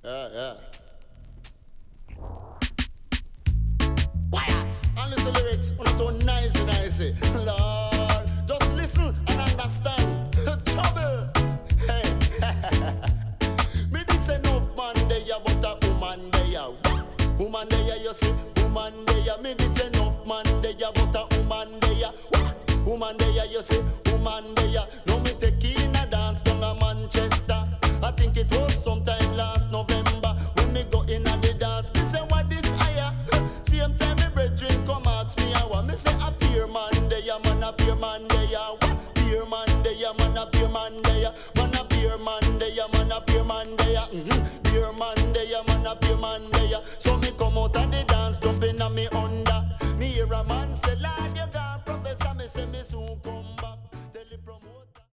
Yeah. Quiet! And listen lyrics, when I turn nice. Lord, just listen and understand. Trouble! Hey, me did say enough man there, but a woman there. Woman there, you see, woman there. Me did say enough man there, but a woman there. Woman there, you see, woman there. No me take in a dance down a Manchester. I think it was sometime last November when me go in a the dance. Me say what this higher? Same time me brethren come ask me how. Me say a peer man there, man a peer man there. Peer man there, man a peer man there. Man a peer man there, man a peer man there. Peer man there, man a peer man there. So me come out and